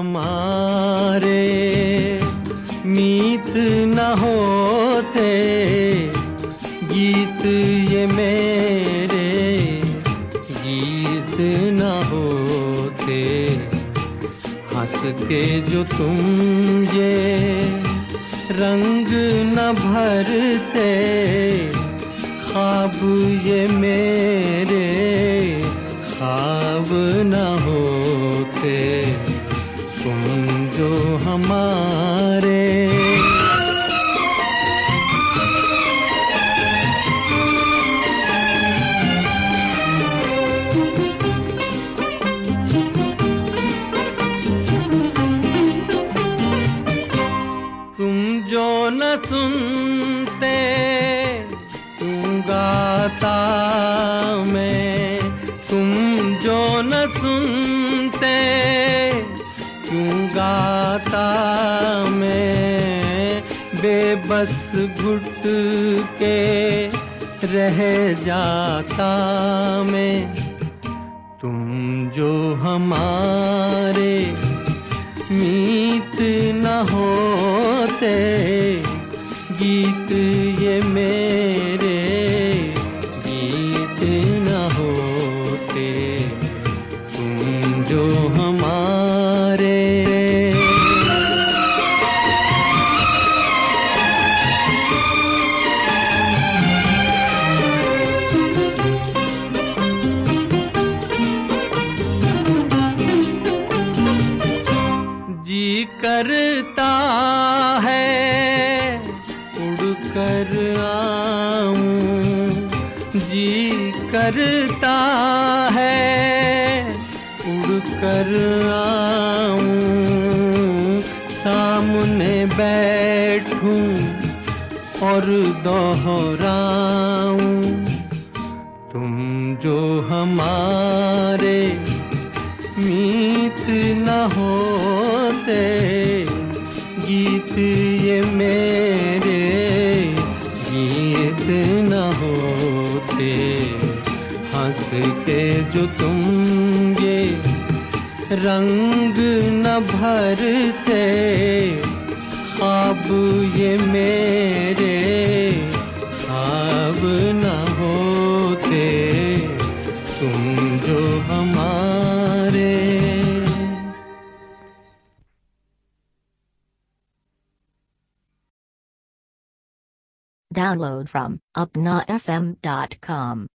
हमारे मीत न होते, गीत ये मेरे गीत न होते। हंस के जो तुम ये रंग न भरते, ख्वाब ये मेरे ख्वाब न होते। तुम जो हमारे जो न सुनते क्यों गाता मैं, तुम जो न सुनते क्यों गाता मैं। बेबस घुट के रह जाता मैं। तुम जो हमारे मीत न होते, गीत ये मेरे गीत न होते। तुम जो हमारे जी करता है उड़कर आऊं, जी करता है उड़कर आऊं। सामने बैठूं और दोहराऊं। तुम जो हमारे मीत न होते, गीत ये मेरे गीत न होते। हंस के जो तुम ये रंग न भरते, ख्वाब ये मेरे ख्वाब न होते। तुम जो हमारे Download from upnafm.com.